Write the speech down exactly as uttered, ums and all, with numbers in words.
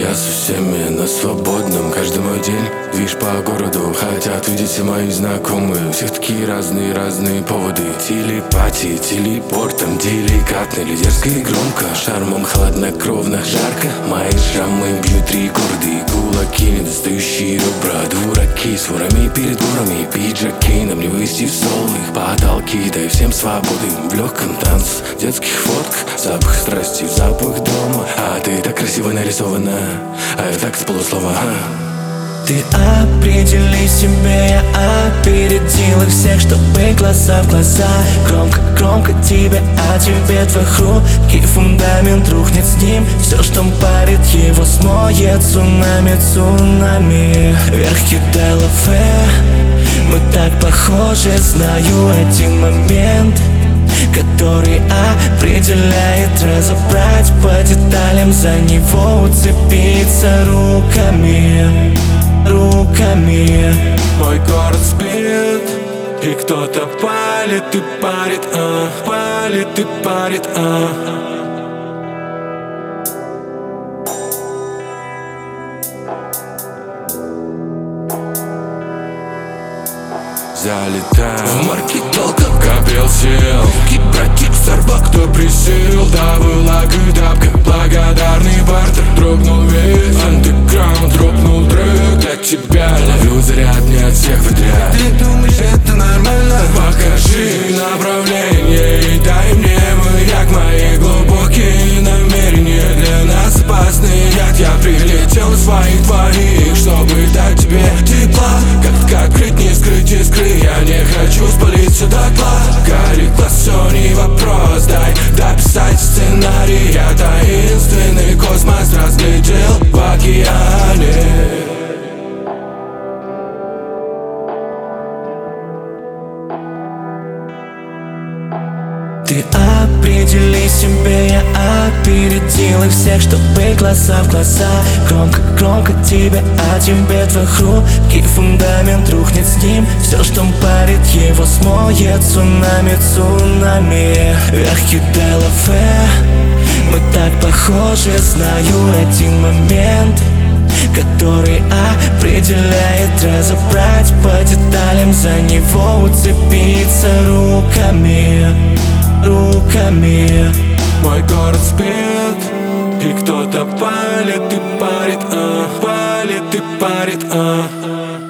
Я со всеми на свободном. Каждый мой день движ по городу. Хотят видеть все мои знакомые. У всех такие разные-разные поводы. Телепатии, телепортом, деликатно или дерзко и громко. Шармом хладнокровно, жарко. Мои шрамы бьют рекорды. Кулаки, недостающие ребра. Дураки с ворами перед горами. Пиджаки, нам не вывести в солых потолки. Дай всем свободы в легком танце, детских фотках. Запах страсти, запах дома. А ты так красиво нарисована, а я так с полуслова. Ты определи себе, я опередил их всех, чтобы глаза в глаза. Громко, громко тебе, а тебе твоих руки фундамент рухнет с ним. Все, что парит его, смоет цунами, цунами. Вверх кидай лаве, мы так похожи, знаю один момент, который определяет, разобрать по деталям, за него уцепиться руками, руками. Мой город спит, и кто-то палит и парит, а, палит и парит, а. Залетаю в маркетолках, капел сил, кибратик сорвал, кто присел. Да была гыдапка, благодарный бартер. Дрогнул весь андеграунд, дропнул трек для тебя. Ловлю заряд, не от всех подряд. Ты думаешь, это нормально? Покажи направление и дай мне маяк. Мои глубокие намерения для нас опасный яд. Я прилетел из своих двоих, чтобы дать тебе тепла. Как открыть, не скрыть искры. Я не хочу спалиться дотла. Горит глаз, все не вопрос. Дай дописать сценарий. Я таинственный космос разглядел в океане. Ты определи себе, я опередил их всех, чтобы глаза в глаза. Громко, громко тебе, а тебе твоих руки фундамент рухнет с ним. Все, что парит его, смоет цунами, цунами. Вверх кидай лаве, мы так похожи, знаю один момент, который определяет, разобрать по деталям, за него уцепиться руками, руками. Мой город спит, и кто-то палит и парит, а, палит и парит, а.